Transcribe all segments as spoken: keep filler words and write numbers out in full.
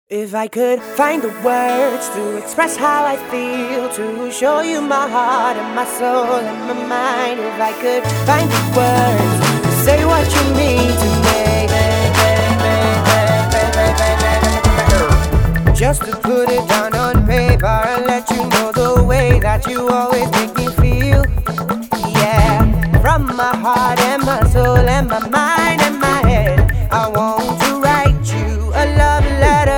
If I could find the words to express how I feel, to show you my heart and my soul and my mind. If I could find the words to say what you mean to me, just to put it down on paper and let you know the way that you always make me feel. Yeah, from my heart and my soul and my mind and my head, I want to write you a love letter.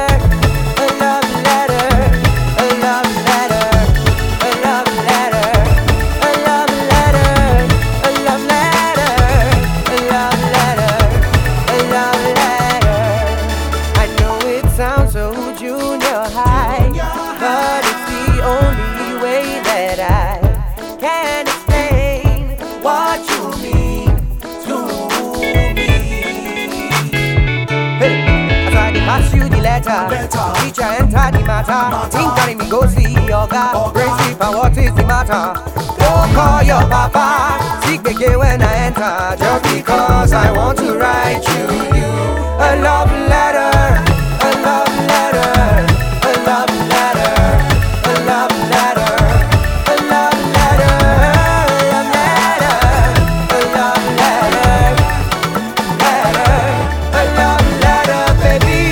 Teacher enter the matter. Think carry me go see yoga. Brain sleep and what is the matter? Don't call your papa. Sick again when I enter. Just because I want to write you, you a love letter, a love letter, a love letter, a love letter, a love letter, a love letter, a love letter, letter, a love letter, baby.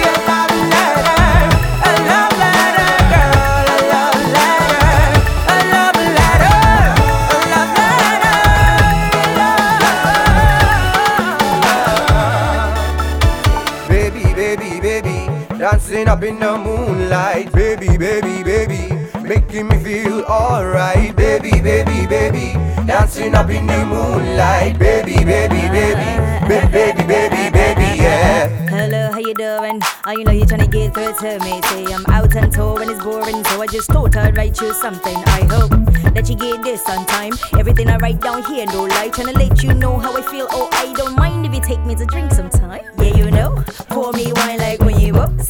Dancing up in the moonlight, baby, baby, baby, making me feel alright, baby, baby, baby. Dancing up in the moonlight, baby, baby, baby, baby, baby, baby, baby, yeah. Hello, how you doing? Oh, you know you're trying to get through to me. Say I'm out on tour and it's boring, so I just thought I'd write you something. I hope that you get this on time. Everything I write down here, no lie, trying to let you know how I feel. Oh, I don't mind if you take me to drink sometime. Yeah, you know, pour me wine like when you walk.